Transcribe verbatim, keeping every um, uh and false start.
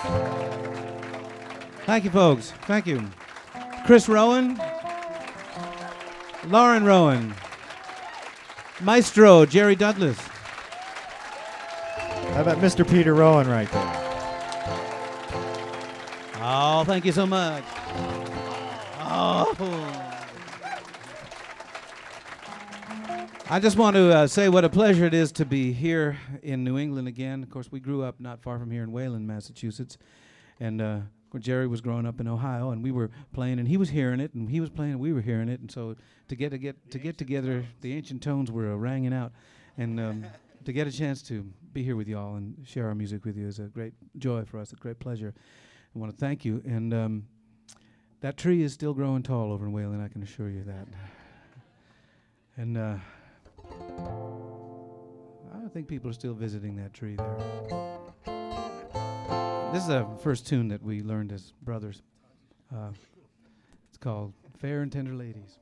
Thank you, folks. Thank you. Chris Rowan, Lauren Rowan, Maestro Jerry Douglas. How about Mister Peter Rowan right there? Oh, thank you so much. Oh. I just want to uh, say what a pleasure it is to be here in New England again. Of course, we grew up not far from here in Wayland, Massachusetts. And uh, Jerry was growing up in Ohio, and we were playing, and he was hearing it, and he was playing, and we were hearing it. And so to get to get to get together, the ancient tones were uh, ringing out. And um, to get a chance to be here with y'all and share our music with you is a great joy for us, a great pleasure. I want to thank you. And um, that tree is still growing tall over in Wayland, I can assure you that. And uh, I think people are still visiting that tree there. This is the first tune that we learned as brothers. Uh, it's called Fair and Tender Ladies.